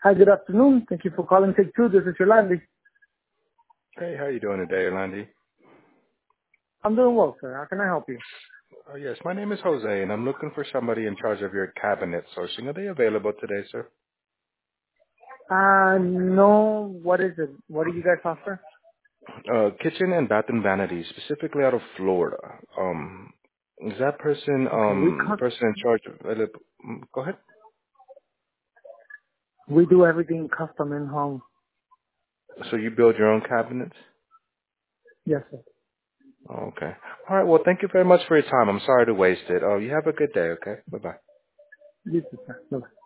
Hi, good afternoon. Thank you for calling Take Two. This is Yolandi. Hey, how you doing today, Orlando? I'm doing well, sir. How can I help you? Yes, my name is Jose, and I'm looking for somebody in charge of your cabinet sourcing. Are they available today, sir? No. What is it? What do you guys offer? Kitchen and bathroom vanities, specifically out of Florida. Is that person Okay, the person in charge of? Go ahead. we do everything custom in home. So you build your own cabinets? Yes, sir. Oh, okay. All right. Well, thank you very much for your time. I'm sorry to waste it. Oh, you have a good day. Okay. Bye bye. You too, sir. Bye-bye.